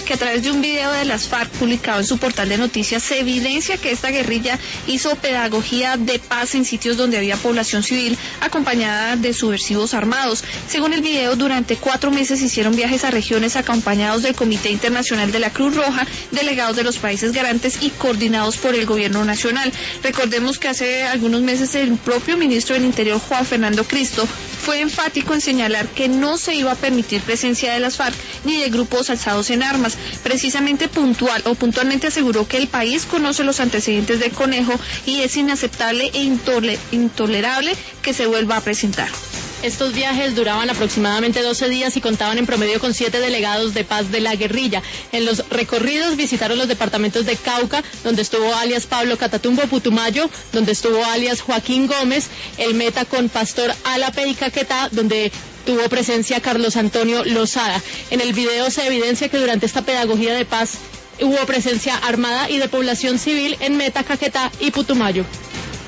porque a través de un video de las FARC publicado en su portal de noticias se evidencia que esta guerrilla hizo pedagogía de paz en sitios donde había población civil acompañada de subversivos armados. Según el video, durante 4 meses hicieron viajes a regiones acompañados del Comité Internacional de la Cruz Roja, delegados de los países garantes y coordinados por el gobierno nacional. Recordemos que hace algunos meses el propio ministro del Interior, Juan Fernando Cristo, fue enfático en señalar que no se iba a permitir presencia de las FARC ni de grupos alzados en armas. Precisamente puntualmente aseguró que el país conoce los antecedentes del Conejo y es inaceptable e intolerable que se vuelva a presentar. Estos viajes duraban aproximadamente 12 días y contaban en promedio con 7 delegados de paz de la guerrilla. En los recorridos visitaron los departamentos de Cauca, donde estuvo alias Pablo Catatumbo, Putumayo, donde estuvo alias Joaquín Gómez, el Meta con Pastor Alape y Caquetá, donde tuvo presencia Carlos Antonio Lozada. En el video se evidencia que durante esta pedagogía de paz hubo presencia armada y de población civil en Meta, Caquetá y Putumayo.